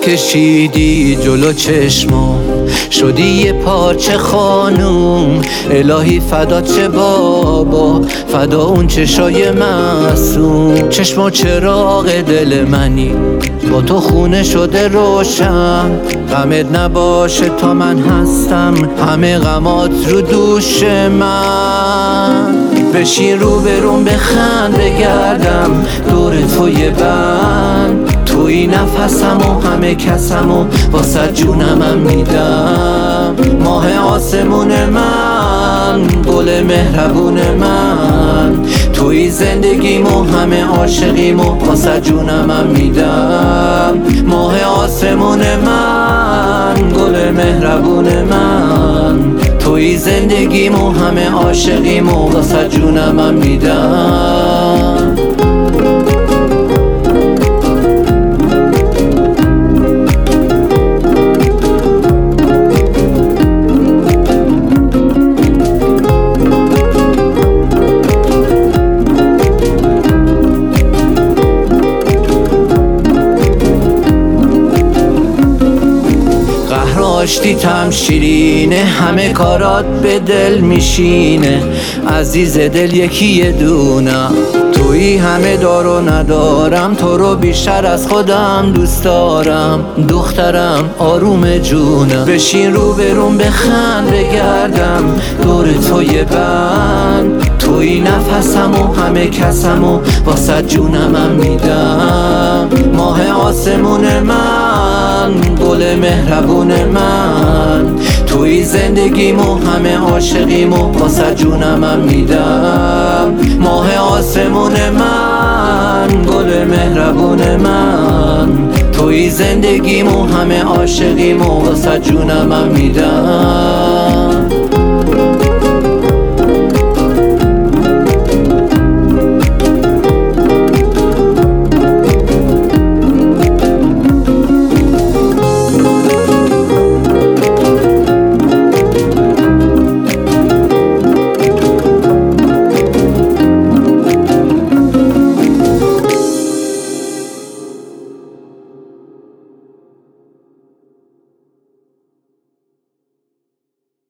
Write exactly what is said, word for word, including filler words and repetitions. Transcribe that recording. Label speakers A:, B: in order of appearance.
A: کشیدی جلو چشمم، شدی یه پارچه خانوم. الهی فدات چه بابا، فدا اون چشای معصوم. چشم و چراغ دل منی، با تو خونه شده روشن. غمت نباشه تا من هستم، همه غمات رو دوش من. بشین رو بروم بخند بگردم دور تو یه بند. توی نفسم و همه کسم و واسه جونمم میدم. ماه آسمون من، گل مهربون من. توی زندگیم و همه عاشقیم و واسه جونمم میدم. ماه آسمون من، گل مهربون من. توی زندگیم و همه عاشقیم و واسه جونمم میدم. آشتیتم شیرینه، همه کارات به دل میشینه. عزیز دل یکی یه دونم، توی همه دار و ندارم. تو رو بیشتر از خودم دوست دارم، دخترم آروم جونم. بشین رو بروم بخند بگردم دور تو یه بند. توی نفسم و همه کسم و واسه جونمم میدم. ماه آسمون من، گل مهربون من. توی زندگیم و همه عاشقیم و واسه جونمم میدم. ماه آسمون من، گل مهربون من. توی زندگیم و همه عاشقیم و واسه جونمم میدم.